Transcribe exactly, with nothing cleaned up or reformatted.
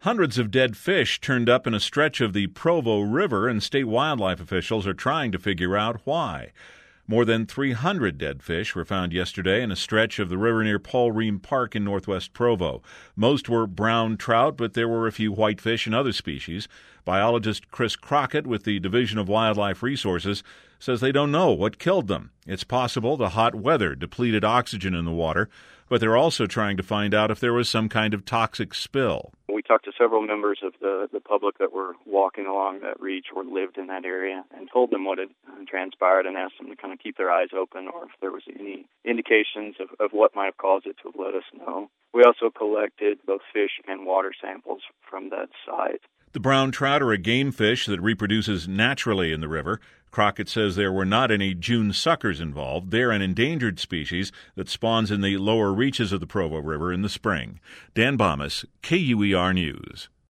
Hundreds of dead fish turned up in a stretch of the Provo River, and state wildlife officials are trying to figure out why. More than three hundred dead fish were found yesterday in a stretch of the river near Paul Ream Park in northwest Provo. Most were brown trout, but there were a few whitefish and other species. Biologist Chris Crockett with the Division of Wildlife Resources says they don't know what killed them. It's possible the hot weather depleted oxygen in the water, but they're also trying to find out if there was some kind of toxic spill. We talked to several members of the, the public that were walking along that reach or lived in that area and told them what had transpired and asked them to kind of keep their eyes open or if there was any indications of, of what might have caused it to let us know. We also collected both fish and water samples from that site. The brown trout are a game fish that reproduces naturally in the river. Crockett says there were not any June suckers involved. They're an endangered species that spawns in the lower reaches of the Provo River in the spring. Dan Bomas, K U E R News.